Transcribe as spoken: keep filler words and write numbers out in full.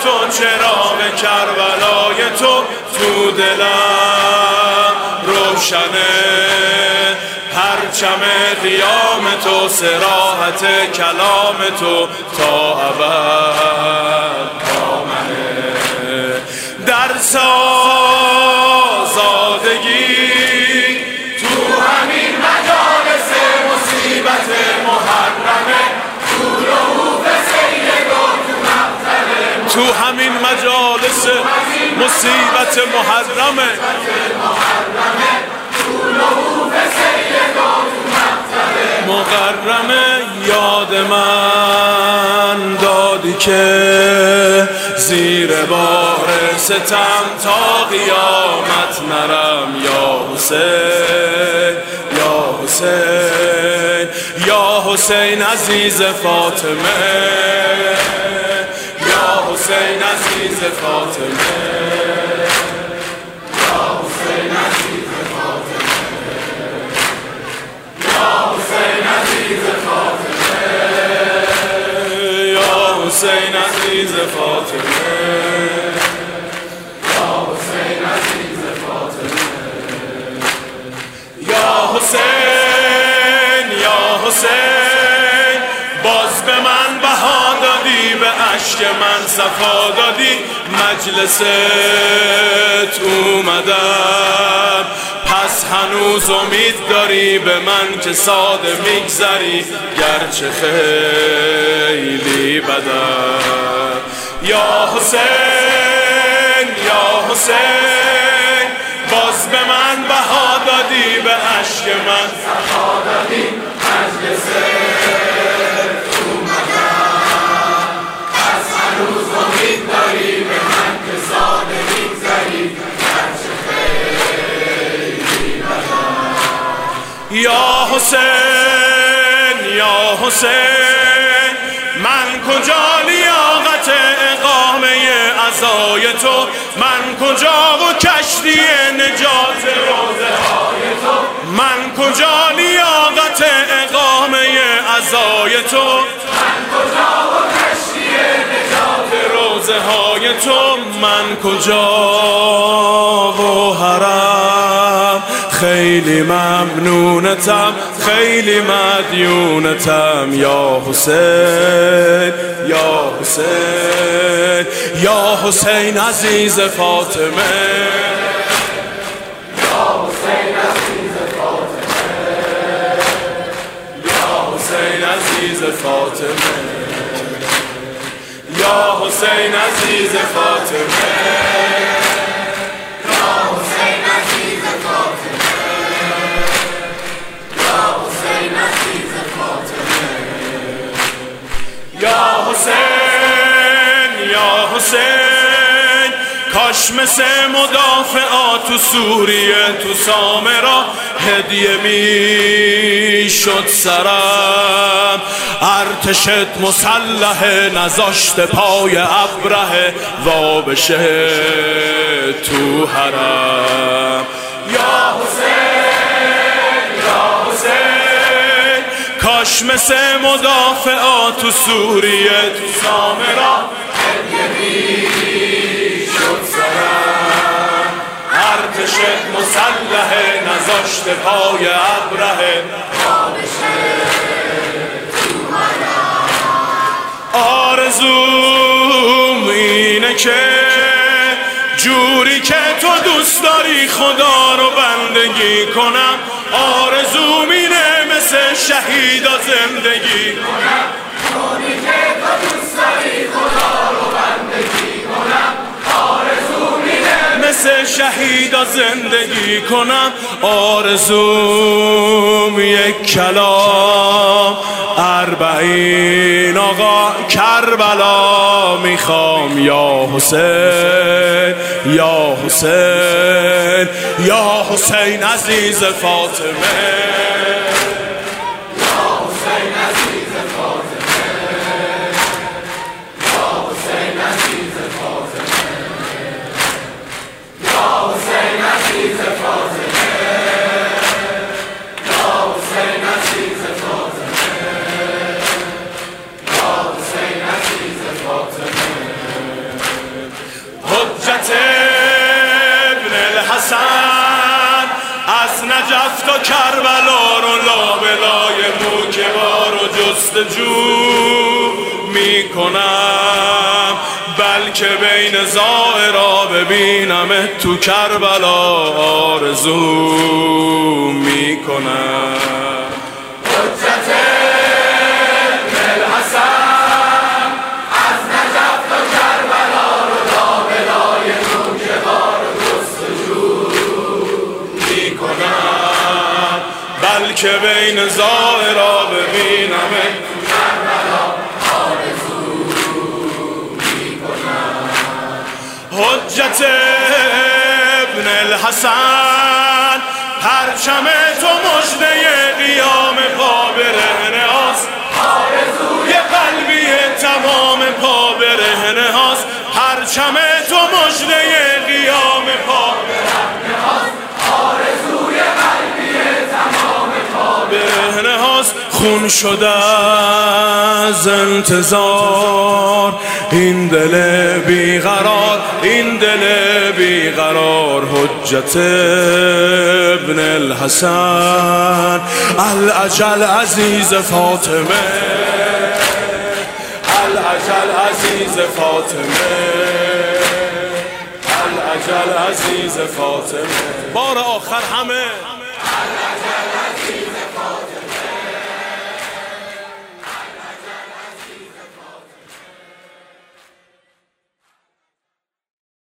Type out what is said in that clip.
تو، چراغ کربلای تو تو دلم روشنه، پرچم قیام تو، صراحت کلام تو تا ابد با منه. در سازادگی تو همین مجالس مصیبت محرمه، تو رهوف سیدان تو مقتل، تو همین مجالس مصیبت محرمه، تو رهوف سیدان تو مقتل مقرمه. یاد من دادی که زیر بار ستم تا قیامت نرم، یا حسین یا حسین یا حسین عزیز فاطمه، یا حسین عزیز فاطمه، یا حسین عزیز فاطمه، یا حسین عزیز فاطمه، یا حسین عزیز فاطمه، یا حسین عزیز فاطمه، یا حسین یا حسین باز به من بها دادی، به عشق من صفا دادی، مجلست اومدم، پس هنوز امید داری به من که ساده میگذری گرچه خیلی بدم. یا حسین یا حسین باز به من بها دادی، به عشق من صفا دادی، مجلس اومدم، پس هنوز امید داری به من که ساده میگذری گرچه خیلی بدم. یا حسین یا حسین من کجا لیاقت اقامه عزای تو، من کجا و کشتی نجات روزه های تو، من کجا لیاقت اقامه عزای تو، من کجا و کشتی نجات روزه های تو، من کجا و حرم خیلی ممنونتم، خیلی مدیونتم. یا حسین یا حسین یا حسین عزیز فاطمه، یا حسین عزیز فاطمه، یا حسین عزیز فاطمه، یا حسین عزیز فاطمه، یا حسین یا حسین کاش مثل مدافعات تو سوریه تو سامرا هدیه می شد سرم، ارتشت مسلحه نذاشت پای ابرهه وا بشه تو حرم. یا حسین یا حسین کاش مثل مدافعات تو سوریه تو سامرا هدیه می شد سرم، ارتشت مسلحه نذاشت پای ابرهه وا بشه تو حرم. آرزوم اینه که جوری که تو دوست داری خدا رو بندگی کنم، آرزوم اینه مثل شهیدا زندگی کنم، جوری که تو دوست داری خدا رو بندگی کنم، آرزوم اینه مثل شهیدا زندگی کنم. آرزوم یک کلام اربعین آقا کربلا میخوام. یا حسین یا حسین یا حسین عزیز فاطمه، یا حسین عزیز فاطمه، یا حسین عزیز فاطمه، یا حسین عزیز فاطمه، یا حسین عزیز فاطمه، یا حسین عزیز فاطمه. جستجو میکنم، بلکه بین زائرا ببینم تو کربلا آرزو میکنم. حجت ابن الحسن از نجف تا کربلا رو لابلای نوکه‌ها رو جستجو میکنم، بلکه بین زائرا ببینم تو کربلا آرزو میکنم. حجت ابن الحسن پرچم تو مژده قیام پا برهنه هاست، آرزوی قلبی تمام پا برهنه هاست. پرچم تو مژده قیام پا برهنه هاست، آرزوی قلبی تمام پا برهنه هاست. خون شده از انتظار این دل بیقرار، این دل بیقرار. حجت ابن الحسن الاجل عزیز فاطمه، الاجل عزیز فاطمه، الاجل عزیز فاطمه. بار آخر همه الاجل عزیز